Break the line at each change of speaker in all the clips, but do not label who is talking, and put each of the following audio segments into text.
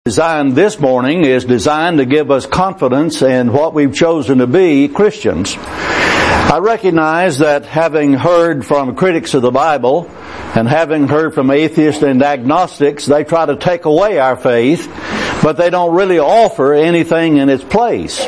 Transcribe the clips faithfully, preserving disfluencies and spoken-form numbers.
Designed this morning is designed to give us confidence in what we've chosen to be, Christians. I recognize that having heard from critics of the Bible and having heard from atheists and agnostics, they try to take away our faith, but they don't really offer anything in its place.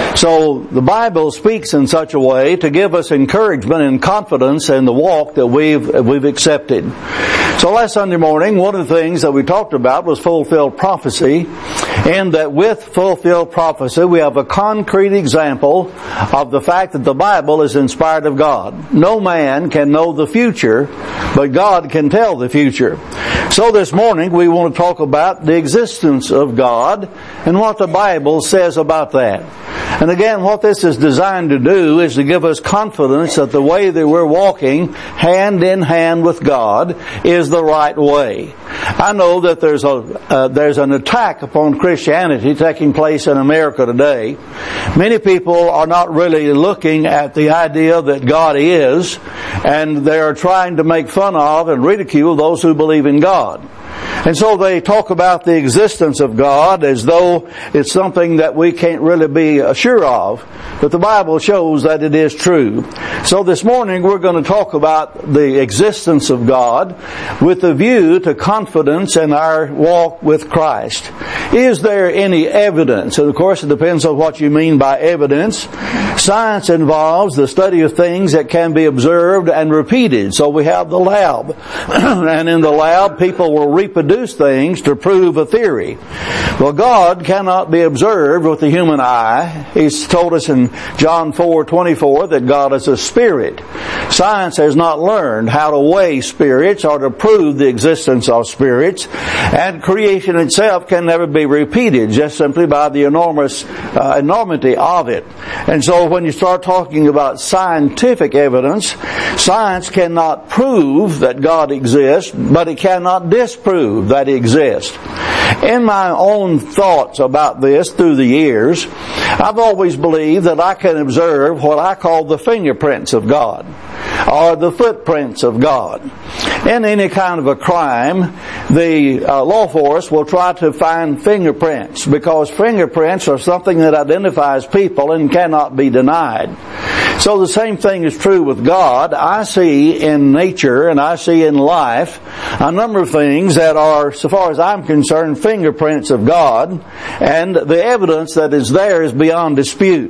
So the Bible speaks in such a way to give us encouragement and confidence in the walk that we've we've accepted. So last Sunday morning, one of the things that we talked about was fulfilled prophecy, and that with fulfilled prophecy we have a concrete example of the fact that the Bible is inspired of God. No man can know the future, but God can tell the future. So this morning we want to talk about the existence of God and what the Bible says about that. And again, what this is designed to do is to give us confidence that the way that we're walking hand in hand with God is the right way. I know that there's a uh, there's an attack upon Christianity taking place in America today. Many people are not really looking at the idea that God is, and they are trying to make fun of and ridicule those who believe in God. And so they talk about the existence of God as though it's something that we can't really be sure of. But the Bible shows that it is true. So this morning we're going to talk about the existence of God with a view to confidence in our walk with Christ. Is there any evidence? And of course it depends on what you mean by evidence. Science involves the study of things that can be observed and repeated. So we have the lab. And in the lab people will reproduce things to prove a theory. Well, God cannot be observed with the human eye. He's told us in John four twenty-four that God is a spirit. Science has not learned how to weigh spirits or to prove the existence of spirits, and creation itself can never be repeated just simply by the enormous uh, enormity of it. And so when you start talking about scientific evidence, science cannot prove that God exists, but it cannot disprove that He exists. In my own thoughts about this through the years, I've always believed that I can observe what I call the fingerprints of God, or the footprints of God. In any kind of a crime, the uh, law force will try to find fingerprints, because fingerprints are something that identifies people and cannot be denied. So the same thing is true with God. I see in nature and I see in life a number of things that are, so far as I'm concerned, fingerprints of God, and the evidence that is there is beyond dispute.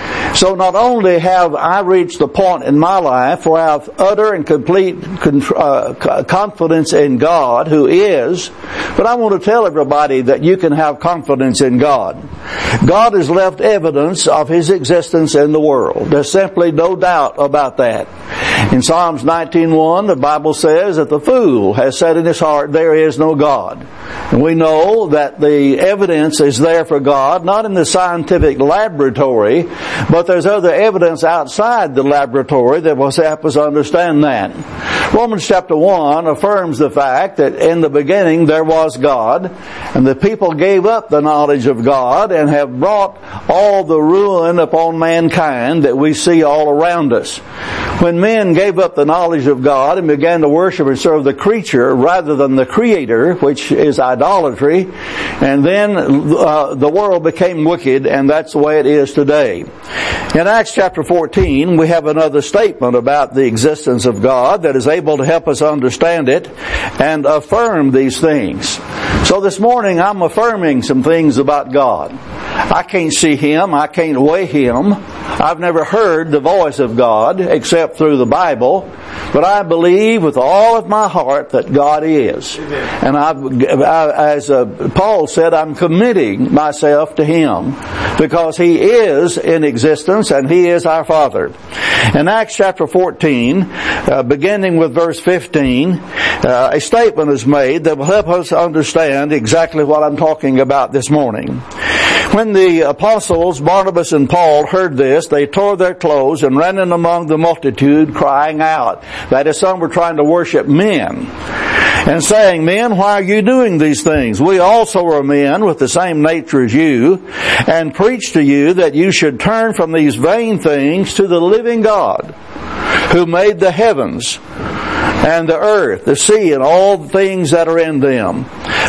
So not only have I reached the point in my life where I have utter and complete uh, confidence in God, who is, but I want to tell everybody that you can have confidence in God. God has left evidence of His existence in the world. There's simply no doubt about that. In Psalms nineteen one, the Bible says that the fool has said in his heart, there is no God. And we know that the evidence is there for God, not in the scientific laboratory, but there's other evidence outside the laboratory that will help us understand that. Romans chapter one affirms the fact that in the beginning there was God, and the people gave up the knowledge of God and have brought all the ruin upon mankind that we see all around us. When men gave up the knowledge of God and began to worship and serve the creature rather than the Creator, which is idolatry, and then uh, the world became wicked, and that's the way it is today. In Acts chapter fourteen, we have another statement about the existence of God that is able to help us understand it and affirm these things. So this morning I'm affirming some things about God. I can't see Him. I can't weigh Him. I've never heard the voice of God except through the Bible. But I believe with all of my heart that God is. And I, I as uh, Paul said, I'm committing myself to Him because He is in existence and He is our Father. In Acts chapter fourteen, uh, beginning with verse fifteen, uh, a statement is made that will help us understand exactly what I'm talking about this morning. When the apostles, Barnabas and Paul, heard this, they tore their clothes and ran in among the multitude, crying out. That is, some were trying to worship men, and saying, Men, why are you doing these things? We also are men with the same nature as you, and preach to you that you should turn from these vain things to the living God, who made the heavens and the earth, the sea, and all the things that are in them.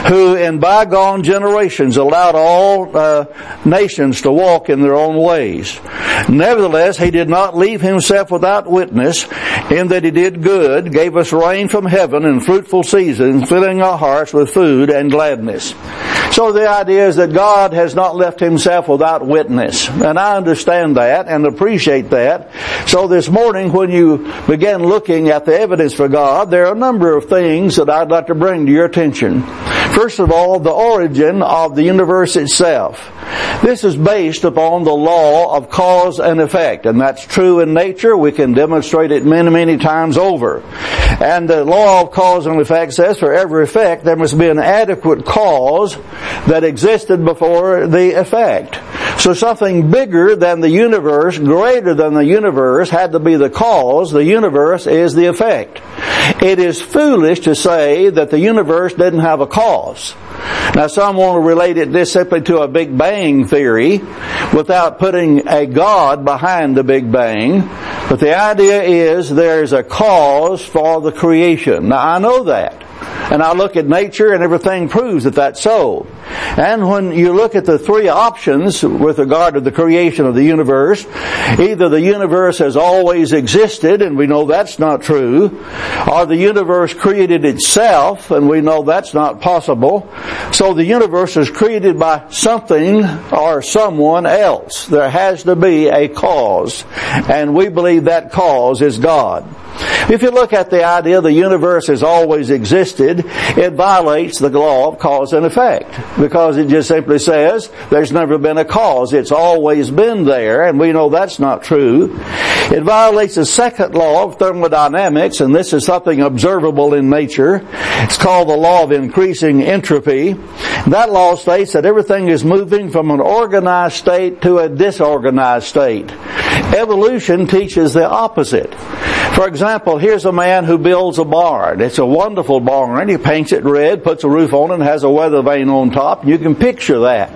who in bygone generations allowed all uh, nations to walk in their own ways. Nevertheless, he did not leave himself without witness, in that he did good, gave us rain from heaven and fruitful seasons, filling our hearts with food and gladness. So the idea is that God has not left himself without witness. And I understand that and appreciate that. So this morning when you begin looking at the evidence for God, there are a number of things that I'd like to bring to your attention. First of all, the origin of the universe itself. This is based upon the law of cause and effect, and that's true in nature. We can demonstrate it many, many times over. And the law of cause and effect says for every effect there must be an adequate cause that existed before the effect. So something bigger than the universe, greater than the universe, had to be the cause. The universe is the effect. It is foolish to say that the universe didn't have a cause. Now some want to relate it this simply to a Big Bang theory without putting a God behind the Big Bang. But the idea is there's a cause for the creation. Now I know that. And I look at nature and everything proves that that's so. And when you look at the three options with regard to the creation of the universe, either the universe has always existed, and we know that's not true, or the universe created itself, and we know that's not possible. So the universe is created by something or someone else. There has to be a cause, and we believe that cause is God. If you look at the idea the universe has always existed, it violates the law of cause and effect, because it just simply says there's never been a cause. It's always been there, and we know that's not true. It violates the second law of thermodynamics, and this is something observable in nature. It's called the law of increasing entropy. That law states that everything is moving from an organized state to a disorganized state. Evolution teaches the opposite. For example, here's a man who builds a barn. It's a wonderful barn. He paints it red, puts a roof on it, and has a weather vane on top. You can picture that.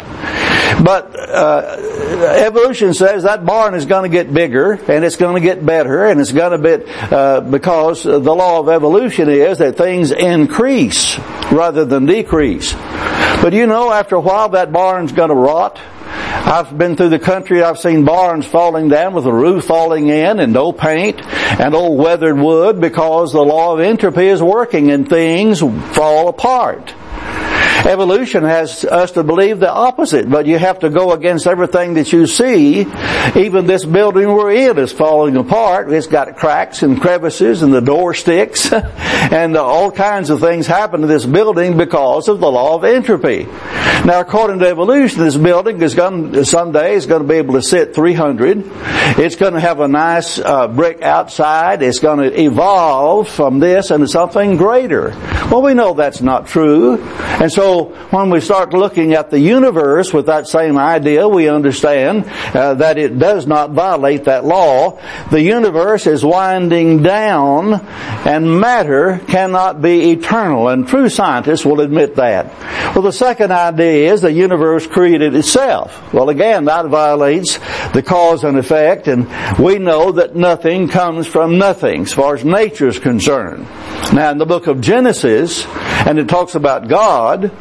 But uh, evolution says that barn is going to get bigger, and it's going to get better, and it's going to be, uh, because the law of evolution is that things increase rather than decrease. But you know, after a while, that barn's going to rot. I've been through the country, I've seen barns falling down with the roof falling in and no paint and old weathered wood, because the law of entropy is working and things fall apart. Evolution has us to believe the opposite, but you have to go against everything that you see. Even this building we're in is falling apart. It's got cracks and crevices, and the door sticks, and all kinds of things happen to this building because of the law of entropy. Now, according to evolution, this building is going to, someday is going to be able to sit three hundred. It's going to have a nice uh, brick outside. It's going to evolve from this into something greater. Well, we know that's not true. And so when we start looking at the universe with that same idea, we understand uh, that it does not violate that law. The universe is winding down, and matter cannot be eternal, and true scientists will admit that. Well, the second idea is the universe created itself. Well, again, that violates the cause and effect, and we know that nothing comes from nothing as far as nature is concerned. Now, in the book of Genesis, and it talks about God,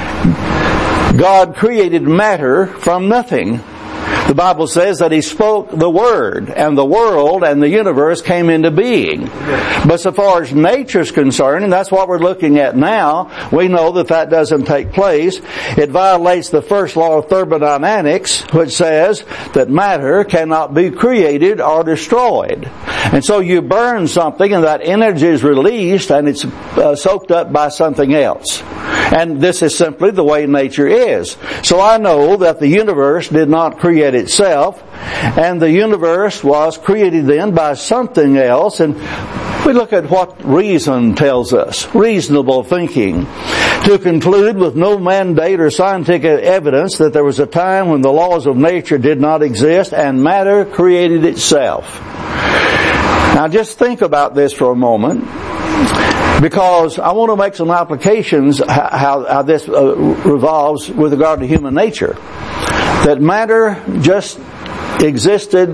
God created matter from nothing. The Bible says that He spoke the Word, and the world and the universe came into being. But so far as nature is concerned, and that's what we're looking at now, we know that that doesn't take place. It violates the first law of thermodynamics, which says that matter cannot be created or destroyed. And so you burn something, and that energy is released, and it's uh, soaked up by something else. And this is simply the way nature is. So I know that the universe did not create itself, and the universe was created then by something else. And we look at what reason tells us, reasonable thinking, to conclude with no mandate or scientific evidence that there was a time when the laws of nature did not exist and matter created itself. Now just think about this for a moment, because I want to make some applications how, how this uh, revolves with regard to human nature. That matter just existed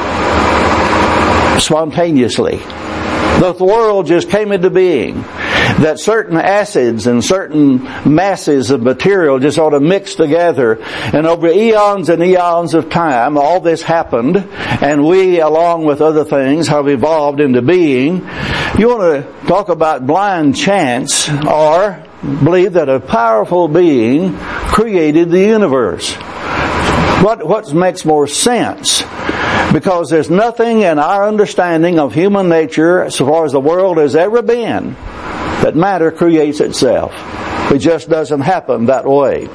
spontaneously. The world just came into being. that certain acids and certain masses of material just sort of mixed together, and over eons and eons of time all this happened, and we, along with other things, have evolved into being. You want to talk about blind chance, or believe that a powerful being created the universe. What, what makes more sense? Because there's nothing in our understanding of human nature, as far as the world has ever been, that matter creates itself. It just doesn't happen that way.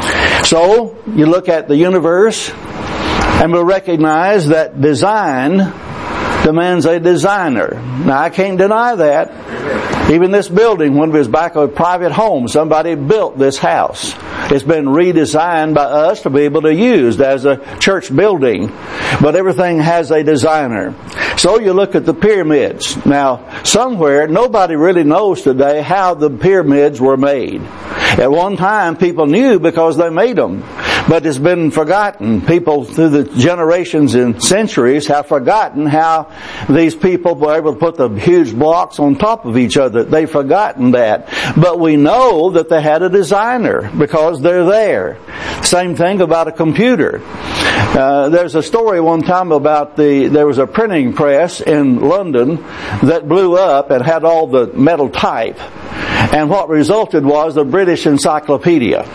So, you look at the universe, and we'll recognize that design demands a designer. Now, I can't deny that. Even this building, when it was back a private home, somebody built this house. It's been redesigned by us to be able to use as a church building. But everything has a designer. So you look at the pyramids. Now, somewhere, nobody really knows today how the pyramids were made. At one time, people knew because they made them. But it's been forgotten. People through the generations and centuries have forgotten how these people were able to put the huge blocks on top of each other. They've forgotten that. But we know that they had a designer because they're there. Same thing about a computer. Uh, there's a story one time about the, there was a printing press in London that blew up and had all the metal type. And what resulted was the British Encyclopedia.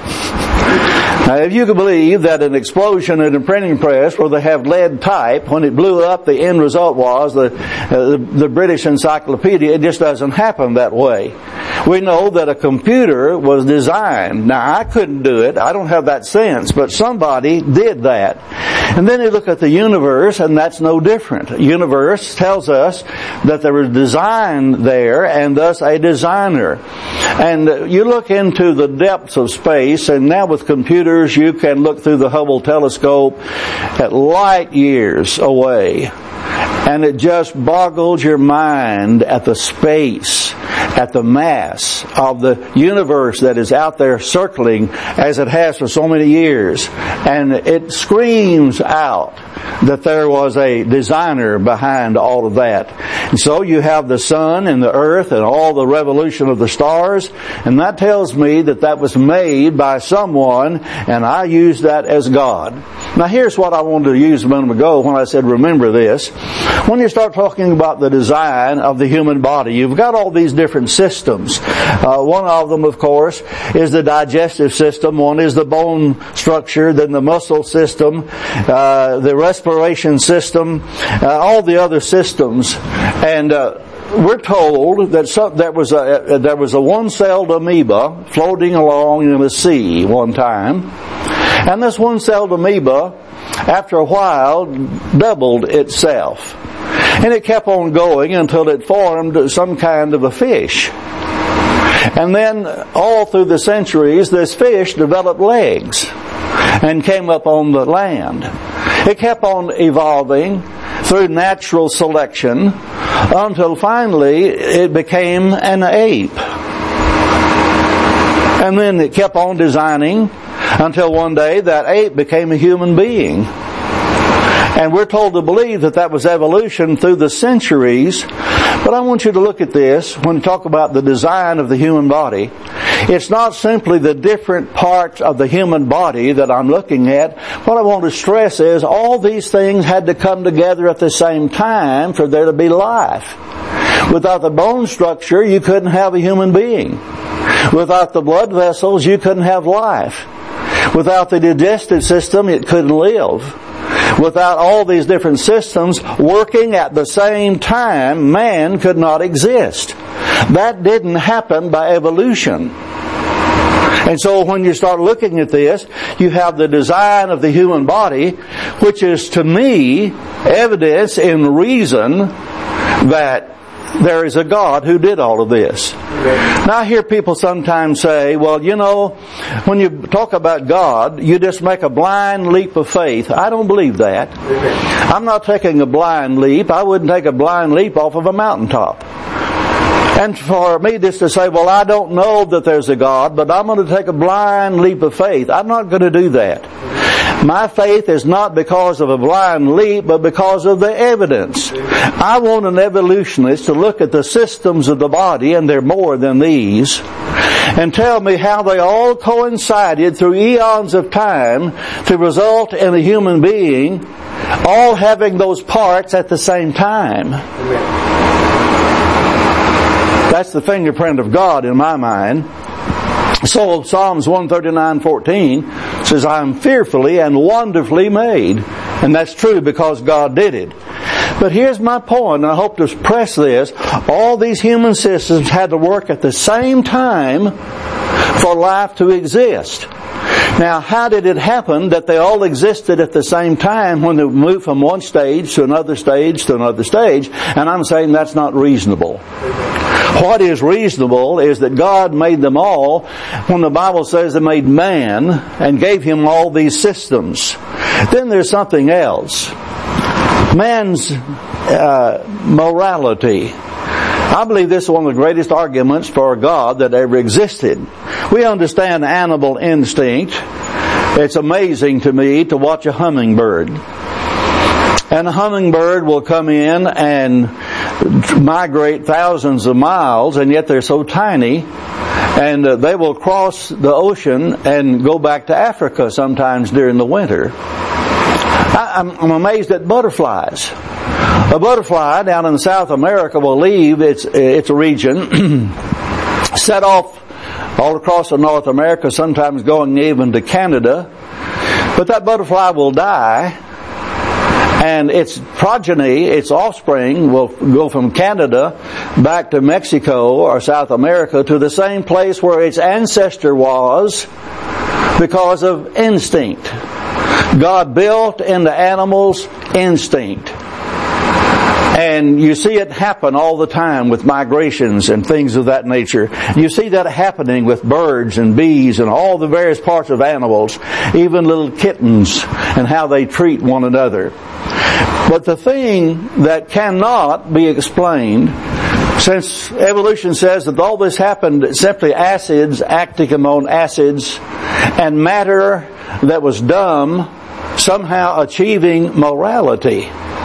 Now, if you can believe that an explosion in a printing press where they have lead type, when it blew up, the end result was the, uh, the, the British Encyclopedia. It just doesn't happen that way. We know that a computer was designed. Now, I couldn't do it. I don't have that sense, but somebody did that. And then you look at the universe, and that's no different. The universe tells us that there was design there, and thus a designer. And you look into the depths of space, and now with computers, you can look through the Hubble telescope at light years away. And it just boggles your mind at the space, at the mass of the universe that is out there circling as it has for so many years. And it screams out that there was a designer behind all of that. And so you have the sun and the earth and all the revolution of the stars, and that tells me that that was made by someone, and I use that as God. Now here's what I wanted to use a minute ago when I said remember this. When you start talking about the design of the human body, you've got all these different systems. Uh, one of them, of course, is the digestive system. One is the bone structure, then the muscle system, uh, the respiration system, uh, all the other systems. And uh, we're told that some, there was a there was a one-celled amoeba floating along in the sea one time, and this one-celled amoeba, after a while, doubled itself, and it kept on going until it formed some kind of a fish. And then, all through the centuries, this fish developed legs and came up on the land. It kept on evolving through natural selection until finally it became an ape. And then it kept on designing until one day that ape became a human being. And we're told to believe that that was evolution through the centuries. But I want you to look at this when you talk about the design of the human body. It's not simply the different parts of the human body that I'm looking at. What I want to stress is all these things had to come together at the same time for there to be life. Without the bone structure, you couldn't have a human being. Without the blood vessels, you couldn't have life. Without the digestive system, it couldn't live. Without all these different systems working at the same time, man could not exist. That didn't happen by evolution. And so when you start looking at this, you have the design of the human body, which is to me evidence in reason that there is a God who did all of this. Now I hear people sometimes say, well, you know, when you talk about God, you just make a blind leap of faith. I don't believe that. I'm not taking a blind leap. I wouldn't take a blind leap off of a mountaintop. And for me just to say, well, I don't know that there's a God, but I'm going to take a blind leap of faith. I'm not going to do that. My faith is not because of a blind leap, but because of the evidence. I want an evolutionist to look at the systems of the body, and they're more than these, and tell me how they all coincided through eons of time to result in a human being all having those parts at the same time. That's the fingerprint of God in my mind. So Psalms one thirty-nine fourteen says, I am fearfully and wonderfully made. And that's true because God did it. But here's my point, and I hope to press this. All these human systems had to work at the same time for life to exist. Now, how did it happen that they all existed at the same time when they moved from one stage to another stage to another stage? And I'm saying that's not reasonable. What is reasonable is that God made them all when the Bible says they made man and gave him all these systems. Then there's something else. Man's uh, morality. I believe this is one of the greatest arguments for God that ever existed. We understand animal instinct. It's amazing to me to watch a hummingbird. And a hummingbird will come in and migrate thousands of miles, and yet they're so tiny, and uh, they will cross the ocean and go back to Africa sometimes during the winter. I, I'm, I'm amazed at butterflies. A butterfly down in South America will leave its its region, set off all across North America, sometimes going even to Canada, but that butterfly will die, and its progeny, its offspring, will go from Canada back to Mexico or South America to the same place where its ancestor was because of instinct. God built into animals instinct. And you see it happen all the time with migrations and things of that nature. You see that happening with birds and bees and all the various parts of animals, even little kittens, and how they treat one another. But the thing that cannot be explained, since evolution says that all this happened simply acids acting among acids and matter that was dumb somehow achieving morality.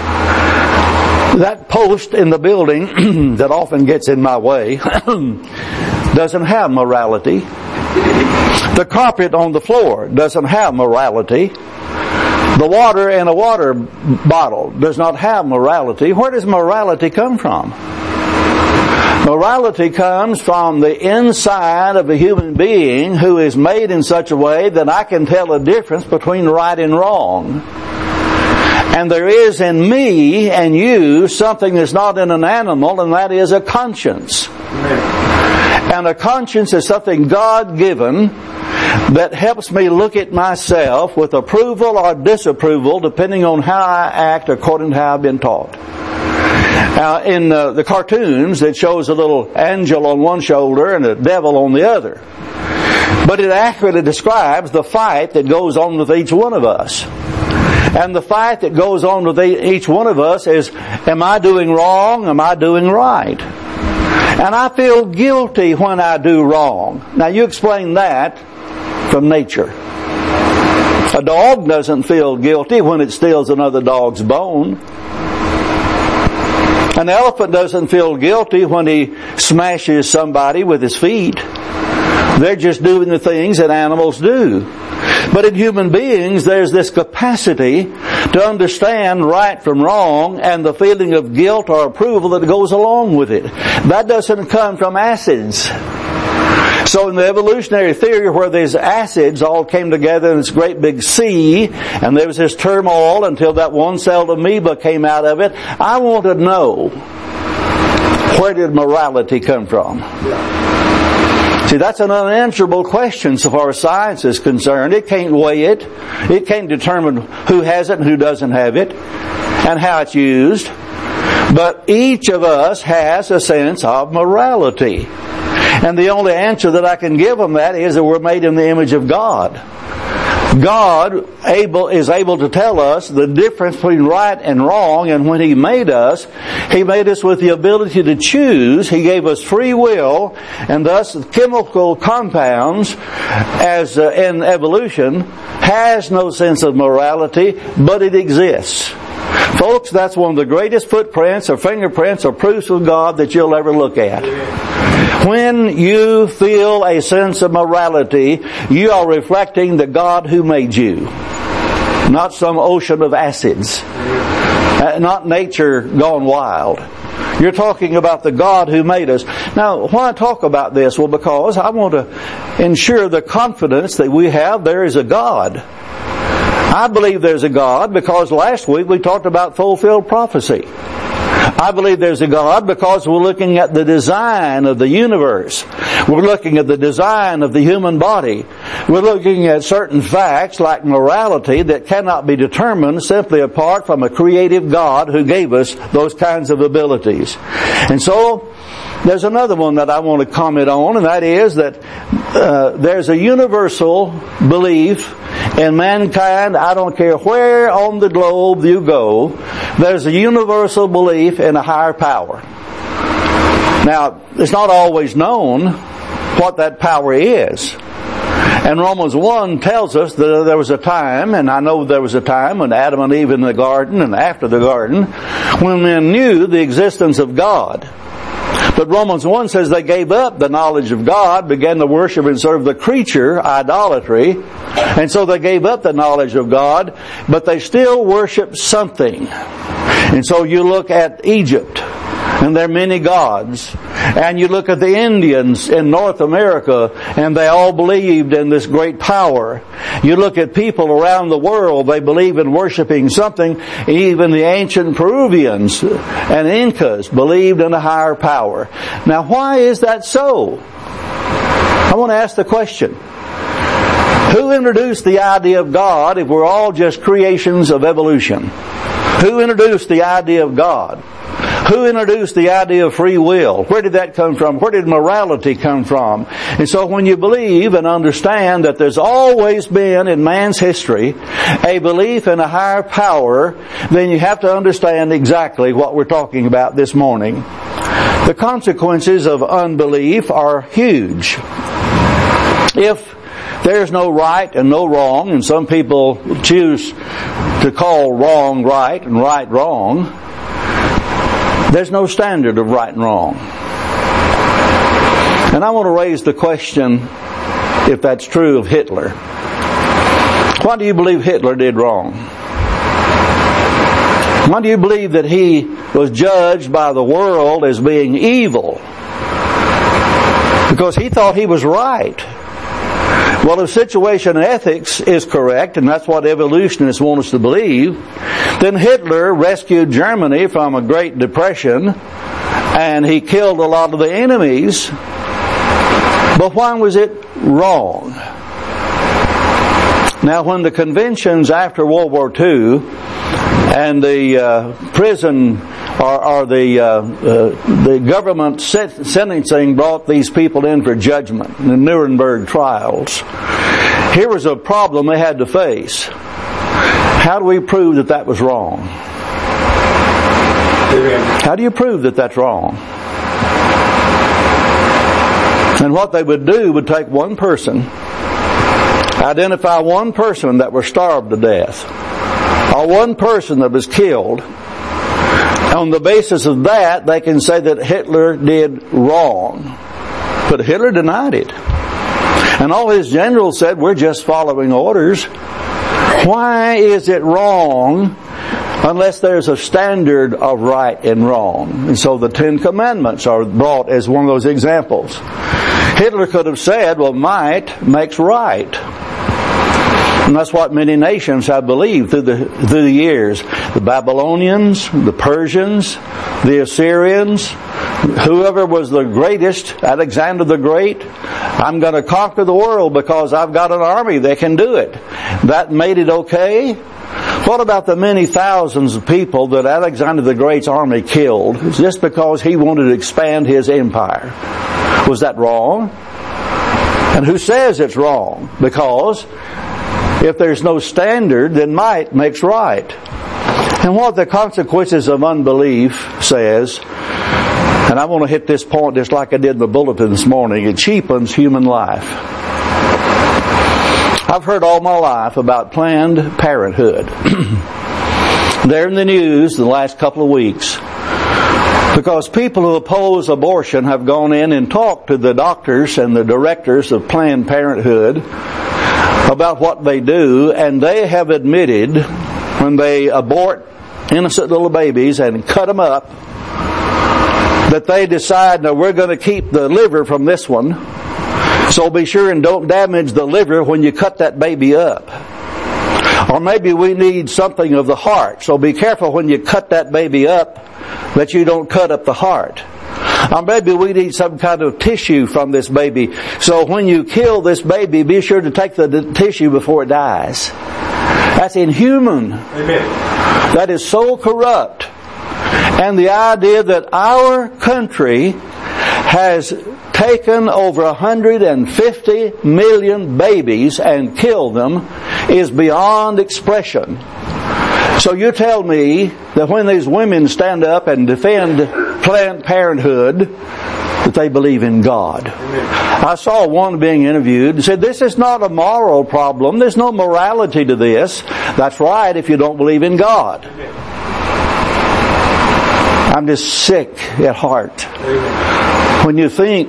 That post in the building that often gets in my way doesn't have morality. The carpet on the floor doesn't have morality. The water in a water bottle does not have morality. Where does morality come from? Morality comes from the inside of a human being who is made in such a way that I can tell a difference between right and wrong. And there is in me and you something that's not in an animal, and that is a conscience. And a conscience is something God-given that helps me look at myself with approval or disapproval depending on how I act according to how I've been taught. Now, in uh, the cartoons, it shows a little angel on one shoulder and a devil on the other. But it accurately describes the fight that goes on with each one of us. And the fight that goes on with each one of us is, am I doing wrong? Am I doing right? And I feel guilty when I do wrong. Now you explain that from nature. A dog doesn't feel guilty when it steals another dog's bone. An elephant doesn't feel guilty when he smashes somebody with his feet. They're just doing the things that animals do. But in human beings, there's this capacity to understand right from wrong and the feeling of guilt or approval that goes along with it. That doesn't come from acids. So in the evolutionary theory where these acids all came together in this great big sea, and there was this turmoil until that one-celled amoeba came out of it, I want to know, where did morality come from? See, that's an unanswerable question so far as science is concerned. It can't weigh it. It can't determine who has it and who doesn't have it and how it's used. But each of us has a sense of morality. And the only answer that I can give them that is that we're made in the image of God. God able is able to tell us the difference between right and wrong, and when He made us, He made us with the ability to choose. He gave us free will, and thus chemical compounds, as uh, in evolution, has no sense of morality, but it exists. Folks, that's one of the greatest footprints or fingerprints or proofs of God that you'll ever look at. When you feel a sense of morality, you are reflecting the God who made you. Not some ocean of acids. Uh, not nature gone wild. You're talking about the God who made us. Now, why talk about this? Well, because I want to ensure the confidence that we have there is a God. I believe there's a God because last week we talked about fulfilled prophecy. I believe there's a God because we're looking at the design of the universe. We're looking at the design of the human body. We're looking at certain facts like morality that cannot be determined simply apart from a creative God who gave us those kinds of abilities. And so, there's another one that I want to comment on, and that is that uh, there's a universal belief in mankind. I don't care where on the globe you go, there's a universal belief in a higher power. Now, it's not always known what that power is. And Romans one tells us that there was a time, and I know there was a time when Adam and Eve in the garden and after the garden, when men knew the existence of God. But Romans one says they gave up the knowledge of God, began to worship and serve the creature, idolatry, and so they gave up the knowledge of God, but they still worship something. And so you look at Egypt, and there are many gods. And you look at the Indians in North America, and they all believed in this great power. You look at people around the world, they believe in worshiping something. Even the ancient Peruvians and Incas believed in a higher power. Now, why is that so? I want to ask the question. Who introduced the idea of God if we're all just creations of evolution? Who introduced the idea of God? Who introduced the idea of free will? Where did that come from? Where did morality come from? And so when you believe and understand that there's always been in man's history a belief in a higher power, then you have to understand exactly what we're talking about this morning. The consequences of unbelief are huge. If there's no right and no wrong, and some people choose to call wrong right and right wrong, there's no standard of right and wrong. And I want to raise the question, if that's true, of Hitler. Why do you believe Hitler did wrong? Why do you believe that he was judged by the world as being evil? Because he thought he was right. Well, if situation ethics is correct, and that's what evolutionists want us to believe, then Hitler rescued Germany from a Great Depression, and he killed a lot of the enemies. But why was it wrong? Now, when the conventions after World War Two and the uh, prison or, or the uh, uh, the government sentencing brought these people in for judgment in the Nuremberg trials, here was a problem they had to face. How do we prove that that was wrong? How do you prove that that's wrong? And what they would do would take one person, identify one person that was starved to death, or one person that was killed. On the basis of that, they can say that Hitler did wrong. But Hitler denied it. And all his generals said, we're just following orders. Why is it wrong unless there's a standard of right and wrong? And so the Ten Commandments are brought as one of those examples. Hitler could have said, well, might makes right. And that's what many nations have believed through the through the years. The Babylonians, the Persians, the Assyrians, whoever was the greatest, Alexander the Great, I'm going to conquer the world because I've got an army that can do it. That made it okay. What about the many thousands of people that Alexander the Great's army killed just because he wanted to expand his empire? Was that wrong? And who says it's wrong? Because If there's no standard, then might makes right. And what the consequences of unbelief says, and I want to hit this point just like I did in the bulletin this morning, it cheapens human life. I've heard all my life about Planned Parenthood. They're in the news the last couple of weeks because people who oppose abortion have gone in and talked to the doctors and the directors of Planned Parenthood about what they do, and they have admitted when they abort innocent little babies and cut them up that they decide, now we're going to keep the liver from this one, so be sure and don't damage the liver when you cut that baby up. Or maybe we need something of the heart, so be careful when you cut that baby up that you don't cut up the heart. Or maybe we need some kind of tissue from this baby, so when you kill this baby, be sure to take the, the tissue before it dies. That's inhuman. Amen. That is so corrupt. And the idea that our country has taken over one hundred fifty million babies and killed them is beyond expression. So you tell me that when these women stand up and defend Planned Parenthood, that they believe in God. Amen. I saw one being interviewed and said, this is not a moral problem. There's no morality to this. That's right if you don't believe in God. Amen. I'm just sick at heart. Amen. When you think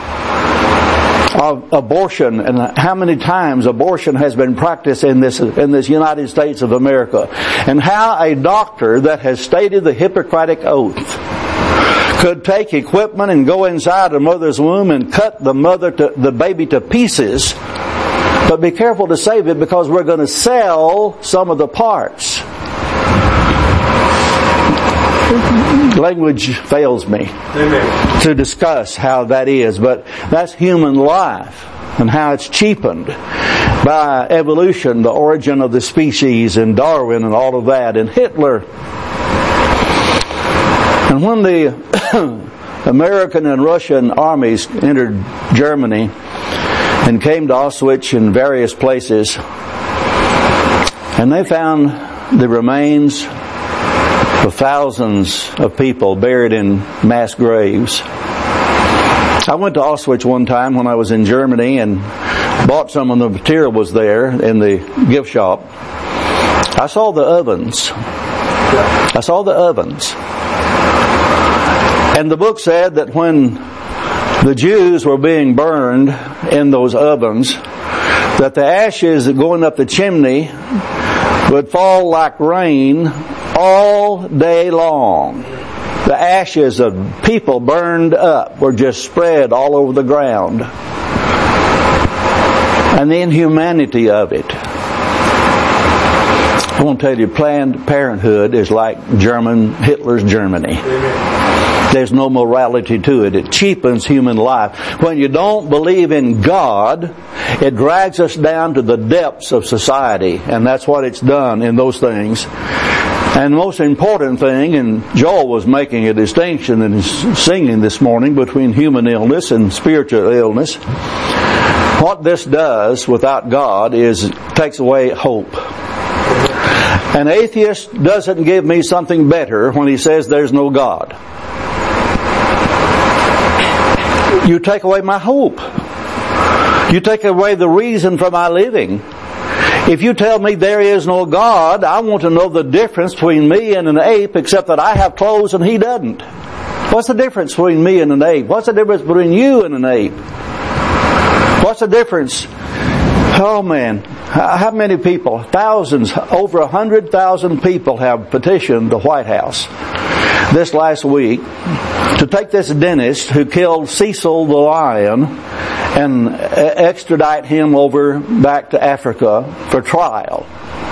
of abortion and how many times abortion has been practiced in this in this United States of America, and how a doctor that has stated the Hippocratic Oath could take equipment and go inside a mother's womb and cut the mother to, the baby to pieces, but be careful to save it because we're going to sell some of the parts. Language fails me Amen. To discuss how that is, but that's human life and how it's cheapened by evolution, the origin of the species, and Darwin and all of that, and Hitler. And when the American and Russian armies entered Germany and came to Auschwitz and various places, and they found the remains of thousands of people buried in mass graves. I went to Auschwitz one time when I was in Germany and bought some of the material was there in the gift shop. I saw the ovens. I saw the ovens. And the book said that when the Jews were being burned in those ovens, that the ashes going up the chimney would fall like rain all day long. The ashes of people burned up were just spread all over the ground. And the inhumanity of it. I want to tell you, Planned Parenthood is like German, Hitler's Germany. There's no morality to it. It cheapens human life. When you don't believe in God, it drags us down to the depths of society. And that's what it's done in those things. And the most important thing, and Joel was making a distinction in his singing this morning between human illness and spiritual illness. What this does without God is it takes away hope. An atheist doesn't give me something better when he says there's no God. You take away my hope. You take away the reason for my living. If you tell me there is no God, I want to know the difference between me and an ape, except that I have clothes and he doesn't. What's the difference between me and an ape? What's the difference between you and an ape? What's the difference? Oh man, how many people? Thousands, over a hundred thousand people have petitioned the White House this last week to take this dentist who killed Cecil the lion and extradite him over back to Africa for trial.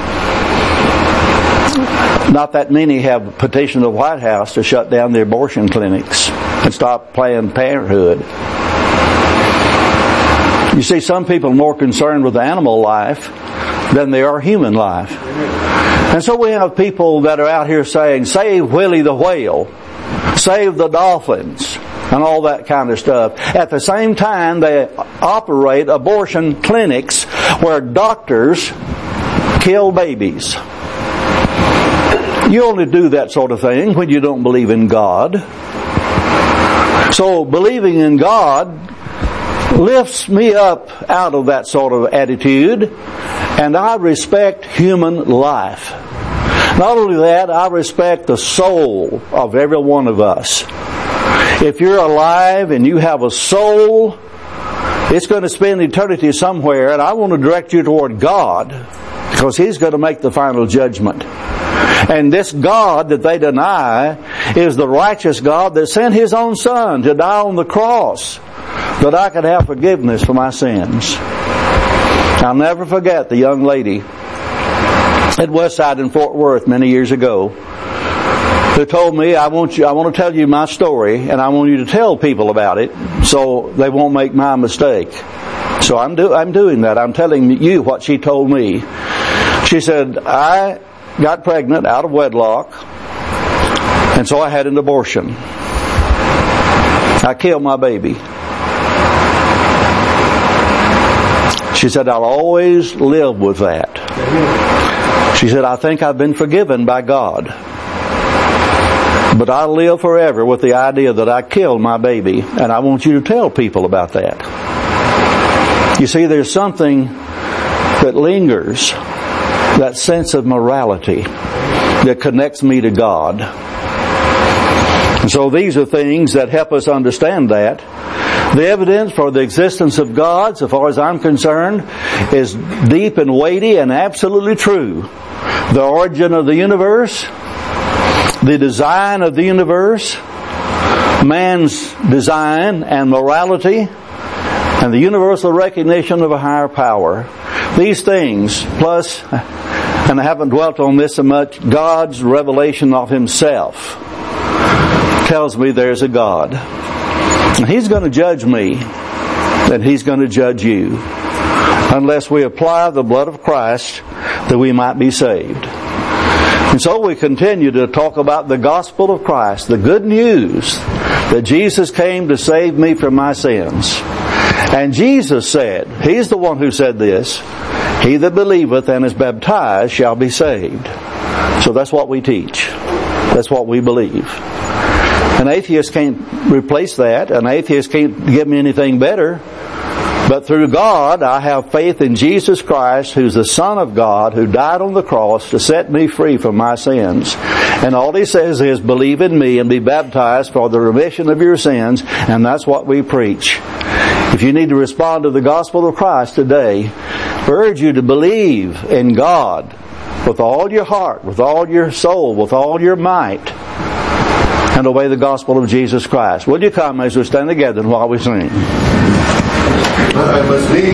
Not that many have petitioned the White House to shut down the abortion clinics and stop Planned Parenthood. You see, some people are more concerned with animal life than they are human life. And so we have people that are out here saying, save Willie the whale, save the dolphins, and all that kind of stuff. At the same time, they operate abortion clinics where doctors kill babies. You only do that sort of thing when you don't believe in God. So believing in God lifts me up out of that sort of attitude, and I respect human life. Not only that, I respect the soul of every one of us. If you're alive and you have a soul, it's going to spend eternity somewhere, and I want to direct you toward God, because He's going to make the final judgment. And this God that they deny is the righteous God that sent His own Son to die on the cross that I could have forgiveness for my sins. I'll never forget the young lady at Westside in Fort Worth many years ago who told me, I want you, I want to tell you my story, and I want you to tell people about it so they won't make my mistake. So I'm, do, I'm doing that. I'm telling you what she told me. She said, I got pregnant out of wedlock, and so I had an abortion. I killed my baby. She said, I'll always live with that. She said, I think I've been forgiven by God, but I live forever with the idea that I killed my baby, and I want you to tell people about that. You see, there's something that lingers, that sense of morality that connects me to God. And so these are things that help us understand that. The evidence for the existence of God, so far as I'm concerned, is deep and weighty and absolutely true. The origin of the universe, the design of the universe, man's design and morality, and the universal recognition of a higher power. These things, plus, and I haven't dwelt on this so much, God's revelation of Himself tells me there's a God. And He's going to judge me, and He's going to judge you, unless we apply the blood of Christ that we might be saved. And so we continue to talk about the gospel of Christ, the good news that Jesus came to save me from my sins. And Jesus said, He's the one who said this, he that believeth and is baptized shall be saved. So that's what we teach. That's what we believe. An atheist can't replace that. An atheist can't give me anything better. But through God, I have faith in Jesus Christ, who's the Son of God, who died on the cross to set me free from my sins. And all He says is, believe in me and be baptized for the remission of your sins. And that's what we preach. If you need to respond to the gospel of Christ today, I urge you to believe in God with all your heart, with all your soul, with all your might, and obey the gospel of Jesus Christ. Will you come as we stand together while we sing?